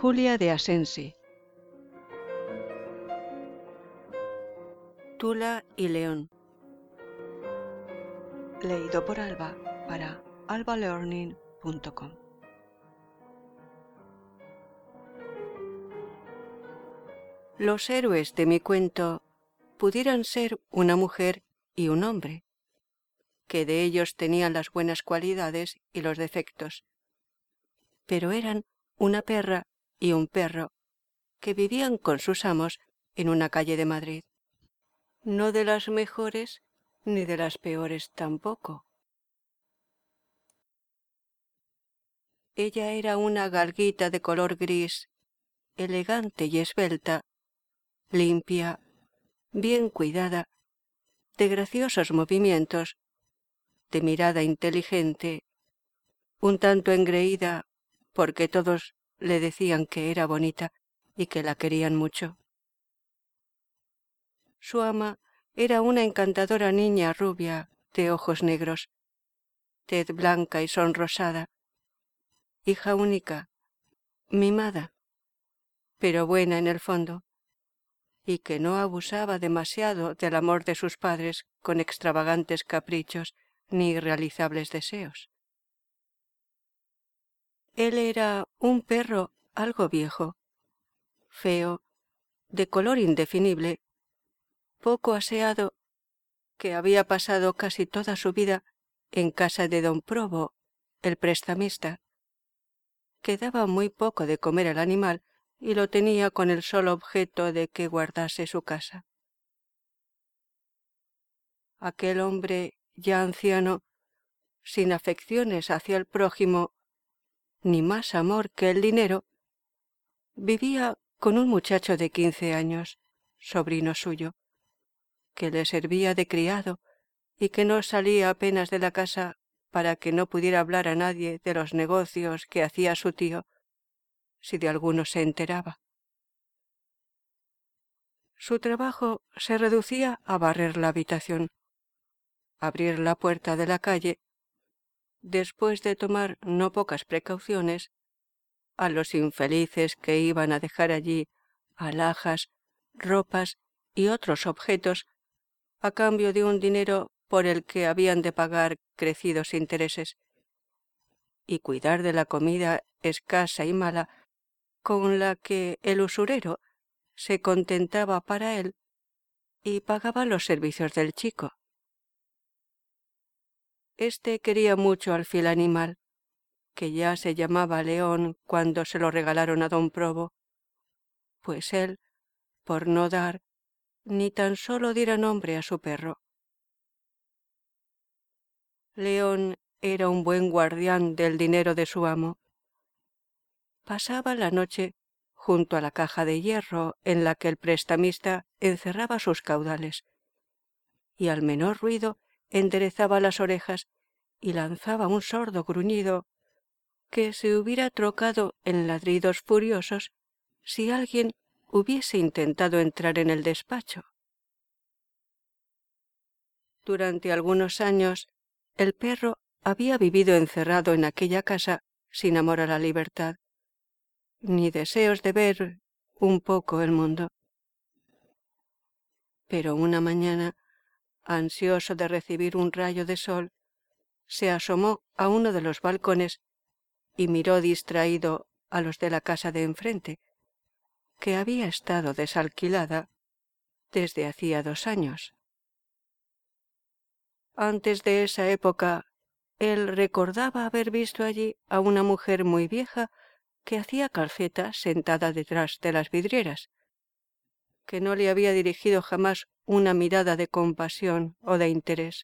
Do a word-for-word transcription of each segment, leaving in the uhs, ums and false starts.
Julia de Asensi. Tula y León. Leído por Alba para alba learning punto com. Los héroes de mi cuento pudieran ser una mujer y un hombre, que de ellos tenían las buenas cualidades y los defectos, pero eran una perra y un perro que vivían con sus amos en una calle de Madrid, no de las mejores ni de las peores tampoco. Ella era una galguita de color gris, elegante y esbelta, limpia, bien cuidada, de graciosos movimientos, de mirada inteligente, un tanto engreída porque todos le decían que era bonita y que la querían mucho. Su ama era una encantadora niña rubia de ojos negros, tez blanca y sonrosada, hija única, mimada, pero buena en el fondo, y que no abusaba demasiado del amor de sus padres con extravagantes caprichos ni irrealizables deseos. Él era un perro algo viejo, feo, de color indefinible, poco aseado, que había pasado casi toda su vida en casa de don Probo, el prestamista, que daba muy poco de comer al animal y lo tenía con el solo objeto de que guardase su casa. Aquel hombre ya anciano, sin afecciones hacia el prójimo, ni más amor que el dinero, vivía con un muchacho de quince años, sobrino suyo, que le servía de criado y que no salía apenas de la casa para que no pudiera hablar a nadie de los negocios que hacía su tío, si de alguno se enteraba. Su trabajo se reducía a barrer la habitación, abrir la puerta de la calle, después de tomar no pocas precauciones, a los infelices que iban a dejar allí alhajas, ropas y otros objetos a cambio de un dinero por el que habían de pagar crecidos intereses, y cuidar de la comida escasa y mala con la que el usurero se contentaba para él y pagaba los servicios del chico. Este quería mucho al fiel animal, que ya se llamaba León cuando se lo regalaron a don Probo, pues él, por no dar, ni tan solo diera nombre a su perro. León era un buen guardián del dinero de su amo. Pasaba la noche junto a la caja de hierro en la que el prestamista encerraba sus caudales, y al menor ruido enderezaba las orejas y lanzaba un sordo gruñido que se hubiera trocado en ladridos furiosos si alguien hubiese intentado entrar en el despacho. Durante algunos años, el perro había vivido encerrado en aquella casa sin amor a la libertad, ni deseos de ver un poco el mundo. Pero una mañana, ansioso de recibir un rayo de sol, se asomó a uno de los balcones y miró distraído a los de la casa de enfrente, que había estado desalquilada desde hacía dos años. Antes de esa época, él recordaba haber visto allí a una mujer muy vieja que hacía calceta sentada detrás de las vidrieras, que no le había dirigido jamás una mirada de compasión o de interés.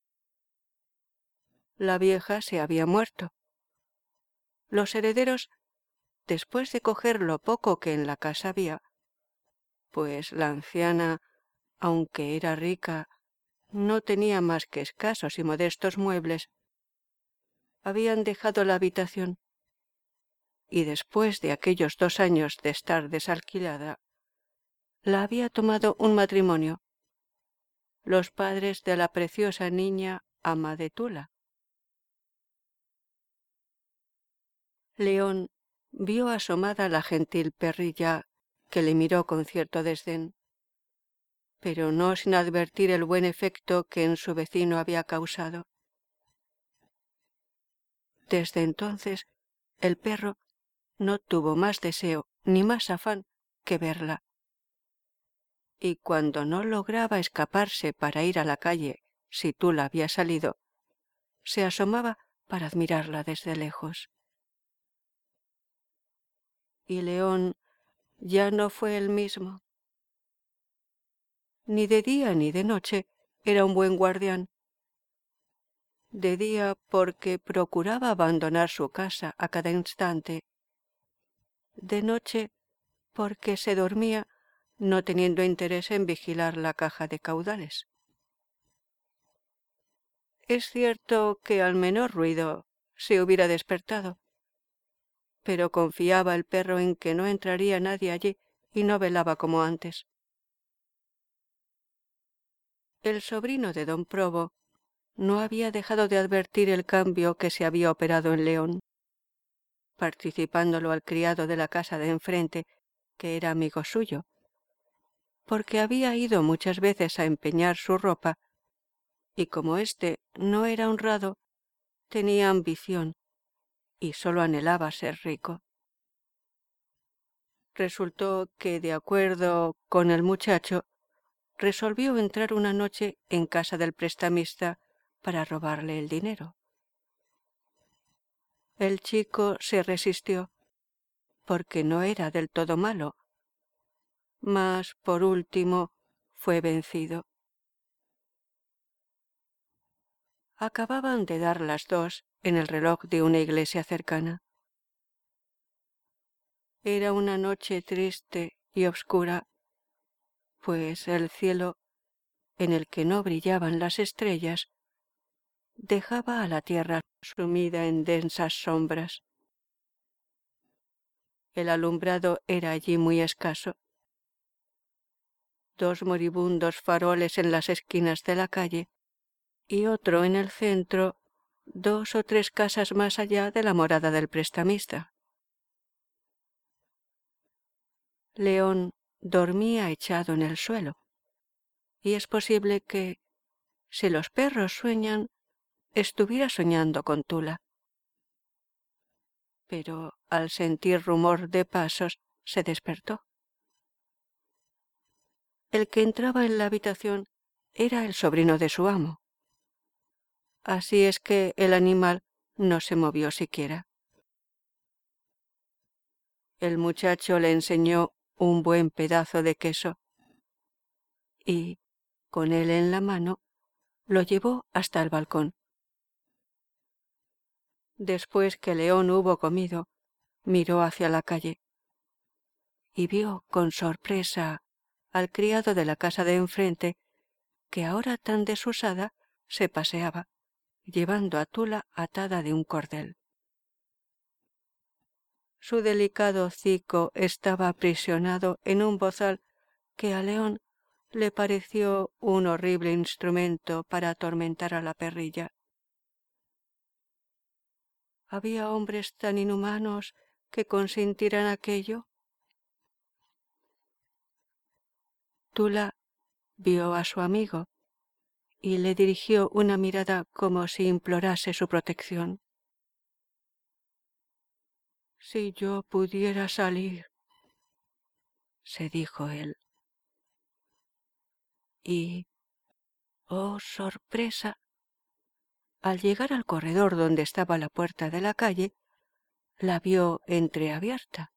La vieja se había muerto. Los herederos, después de coger lo poco que en la casa había, pues la anciana, aunque era rica, no tenía más que escasos y modestos muebles, habían dejado la habitación, y después de aquellos dos años de estar desalquilada, la había tomado un matrimonio, los padres de la preciosa niña ama de Tula. León vio asomada la gentil perrilla, que le miró con cierto desdén, pero no sin advertir el buen efecto que en su vecino había causado. Desde entonces el perro no tuvo más deseo ni más afán que verla, y cuando no lograba escaparse para ir a la calle si Tula había salido, se asomaba para admirarla desde lejos. Y León ya no fue el mismo. Ni de día ni de noche era un buen guardián. De día porque procuraba abandonar su casa a cada instante. De noche porque se dormía no teniendo interés en vigilar la caja de caudales. Es cierto que al menor ruido se hubiera despertado, pero confiaba el perro en que no entraría nadie allí y no velaba como antes. El sobrino de don Probo no había dejado de advertir el cambio que se había operado en León, participándolo al criado de la casa de enfrente, que era amigo suyo, porque había ido muchas veces a empeñar su ropa, y como éste no era honrado, tenía ambición y sólo anhelaba ser rico. Resultó que, de acuerdo con el muchacho, resolvió entrar una noche en casa del prestamista para robarle el dinero. El chico se resistió, porque no era del todo malo, mas por último fue vencido. Acababan de dar las dos en el reloj de una iglesia cercana. Era una noche triste y oscura, pues el cielo, en el que no brillaban las estrellas, dejaba a la tierra sumida en densas sombras. El alumbrado era allí muy escaso. Dos moribundos faroles en las esquinas de la calle y otro en el centro, dos o tres casas más allá de la morada del prestamista. León dormía echado en el suelo, y es posible que, si los perros sueñan, estuviera soñando con Tula. Pero al sentir rumor de pasos se despertó. El que entraba en la habitación era el sobrino de su amo. Así es que el animal no se movió siquiera. El muchacho le enseñó un buen pedazo de queso y, con él en la mano, lo llevó hasta el balcón. Después que León hubo comido, miró hacia la calle y vio con sorpresa al criado de la casa de enfrente, que ahora tan desusada se paseaba, llevando a Tula atada de un cordel. Su delicado hocico estaba aprisionado en un bozal que a León le pareció un horrible instrumento para atormentar a la perrilla. ¿Había hombres tan inhumanos que consintieran aquello? Tula vio a su amigo y le dirigió una mirada como si implorase su protección. «Si yo pudiera salir», se dijo él. Y, oh sorpresa, al llegar al corredor donde estaba la puerta de la calle, la vio entreabierta.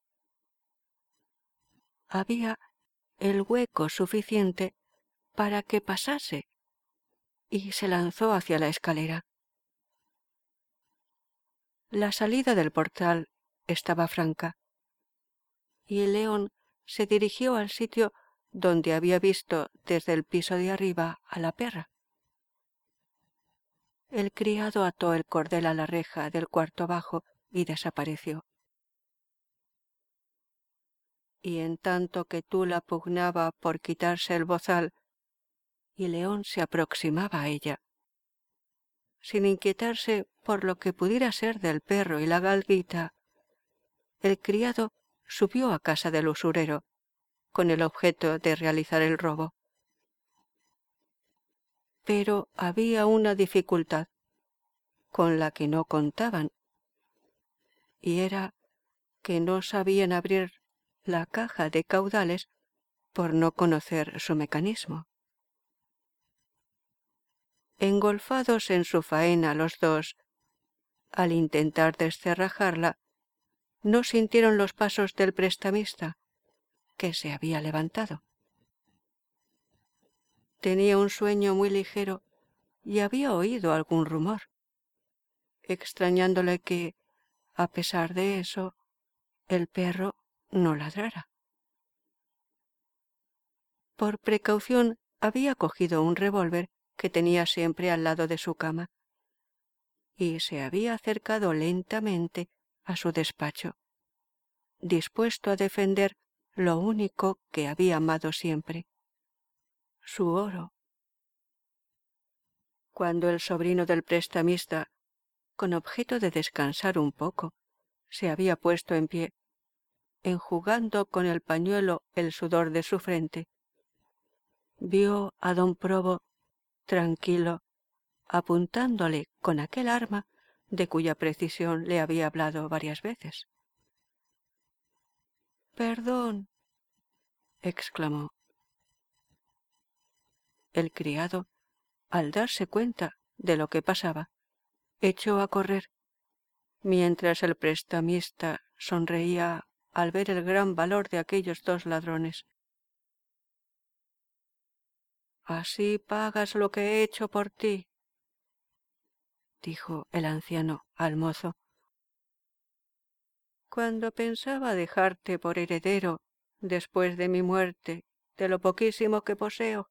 Había el hueco suficiente para que pasase y se lanzó hacia la escalera. La salida del portal estaba franca y el león se dirigió al sitio donde había visto desde el piso de arriba a la perra. El criado ató el cordel a la reja del cuarto bajo y desapareció. Y en tanto que Tula pugnaba por quitarse el bozal y León se aproximaba a ella, sin inquietarse por lo que pudiera ser del perro y la galguita, el criado subió a casa del usurero, con el objeto de realizar el robo. Pero había una dificultad con la que no contaban, y era que no sabían abrir la caja de caudales por no conocer su mecanismo. Engolfados en su faena los dos, al intentar descerrajarla, no sintieron los pasos del prestamista, que se había levantado. Tenía un sueño muy ligero y había oído algún rumor, extrañándole que, a pesar de eso, el perro no ladrara. Por precaución había cogido un revólver que tenía siempre al lado de su cama y se había acercado lentamente a su despacho, dispuesto a defender lo único que había amado siempre, su oro. Cuando el sobrino del prestamista, con objeto de descansar un poco, se había puesto en pie, enjugando con el pañuelo el sudor de su frente, vio a don Probo tranquilo, apuntándole con aquel arma de cuya precisión le había hablado varias veces. —Perdón —exclamó. El criado, al darse cuenta de lo que pasaba, echó a correr, mientras el prestamista sonreía al ver el gran valor de aquellos dos ladrones. —Así pagas lo que he hecho por ti —dijo el anciano al mozo—. Cuando pensaba dejarte por heredero, después de mi muerte, de lo poquísimo que poseo,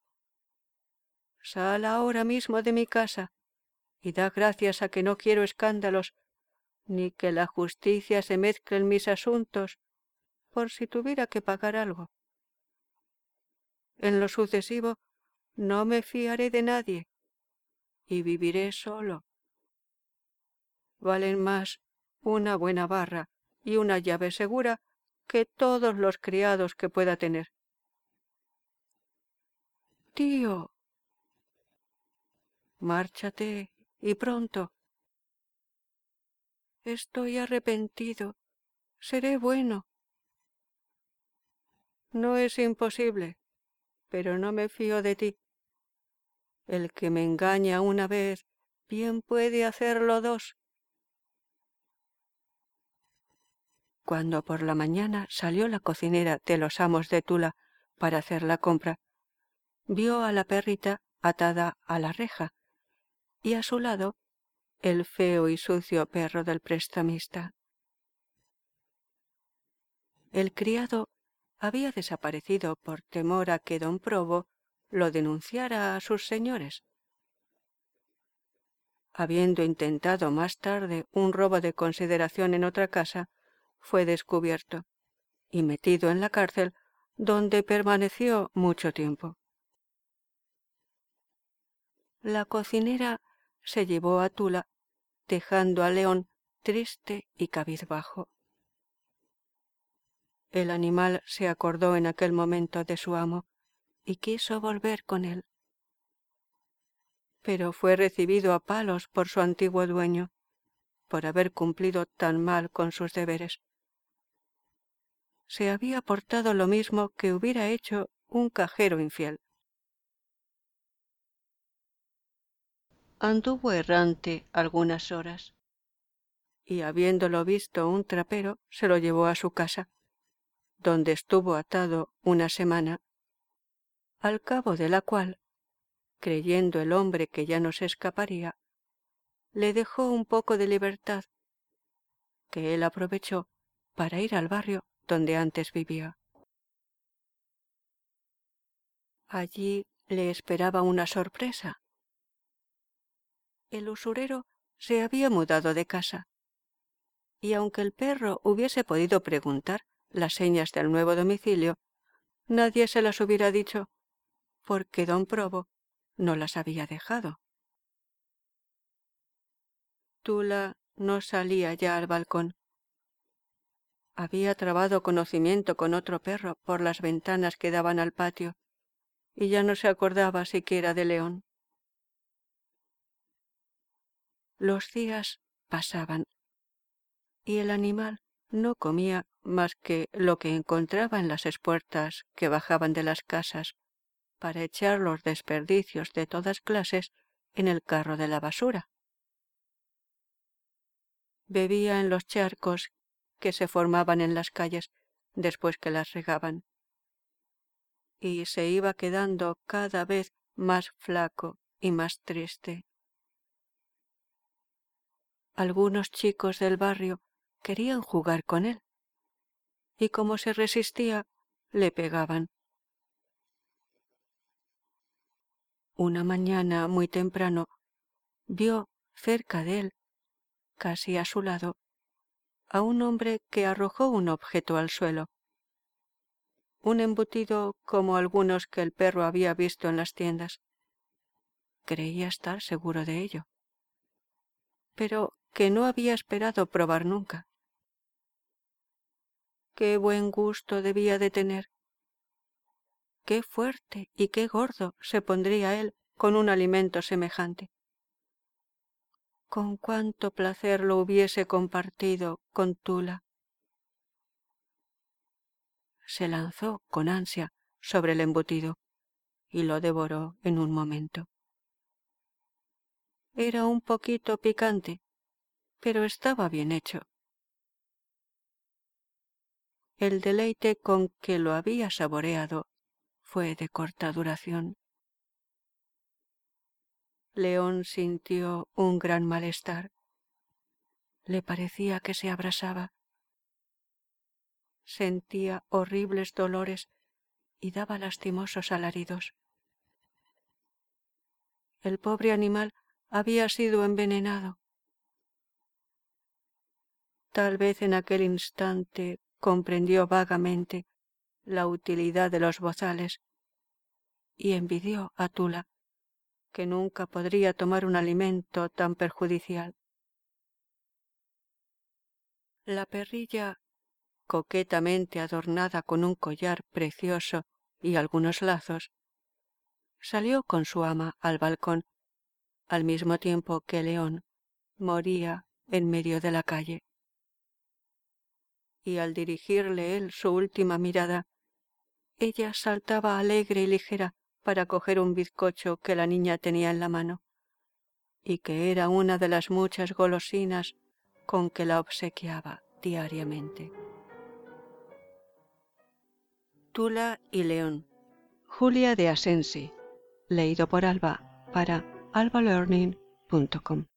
sal ahora mismo de mi casa y da gracias a que no quiero escándalos, ni que la justicia se mezcle en mis asuntos, por si tuviera que pagar algo. En lo sucesivo no me fiaré de nadie y viviré solo. Valen más una buena barra y una llave segura que todos los criados que pueda tener. Tío, márchate y pronto. Estoy arrepentido. Seré bueno. No es imposible, pero no me fío de ti. El que me engaña una vez, bien puede hacerlo dos. Cuando por la mañana salió la cocinera de los amos de Tula para hacer la compra, vio a la perrita atada a la reja y a su lado el feo y sucio perro del prestamista. El criado había desaparecido por temor a que don Probo lo denunciara a sus señores. Habiendo intentado más tarde un robo de consideración en otra casa, fue descubierto y metido en la cárcel, donde permaneció mucho tiempo. La cocinera se llevó a Tula, dejando a León triste y cabizbajo. El animal se acordó en aquel momento de su amo y quiso volver con él, pero fue recibido a palos por su antiguo dueño, por haber cumplido tan mal con sus deberes. Se había portado lo mismo que hubiera hecho un cajero infiel. Anduvo errante algunas horas, y habiéndolo visto un trapero, se lo llevó a su casa, donde estuvo atado una semana, al cabo de la cual, creyendo el hombre que ya no se escaparía, le dejó un poco de libertad, que él aprovechó para ir al barrio donde antes vivía. Allí le esperaba una sorpresa. El usurero se había mudado de casa, y aunque el perro hubiese podido preguntar las señas del nuevo domicilio, nadie se las hubiera dicho, porque don Probo no las había dejado. Tula no salía ya al balcón. Había trabado conocimiento con otro perro por las ventanas que daban al patio, y ya no se acordaba siquiera de León. Los días pasaban, y el animal no comía más que lo que encontraba en las espuertas que bajaban de las casas para echar los desperdicios de todas clases en el carro de la basura. Bebía en los charcos que se formaban en las calles después que las regaban, y se iba quedando cada vez más flaco y más triste. Algunos chicos del barrio querían jugar con él, y como se resistía, le pegaban. Una mañana muy temprano vio cerca de él, casi a su lado, a un hombre que arrojó un objeto al suelo, un embutido como algunos que el perro había visto en las tiendas. Creía estar seguro de ello, pero que no había esperado probar nunca. Qué buen gusto debía de tener. Qué fuerte y qué gordo se pondría él con un alimento semejante. Con cuánto placer lo hubiese compartido con Tula. Se lanzó con ansia sobre el embutido y lo devoró en un momento. Era un poquito picante, pero estaba bien hecho. El deleite con que lo había saboreado fue de corta duración. León sintió un gran malestar. Le parecía que se abrasaba. Sentía horribles dolores y daba lastimosos alaridos. El pobre animal había sido envenenado. Tal vez en aquel instante comprendió vagamente la utilidad de los bozales y envidió a Tula, que nunca podría tomar un alimento tan perjudicial. La perrilla, coquetamente adornada con un collar precioso y algunos lazos, salió con su ama al balcón, al mismo tiempo que León moría en medio de la calle. Y al dirigirle él su última mirada, ella saltaba alegre y ligera para coger un bizcocho que la niña tenía en la mano, y que era una de las muchas golosinas con que la obsequiaba diariamente. Tula y León. Julia de Asensi. Leído por Alba para alba learning punto com.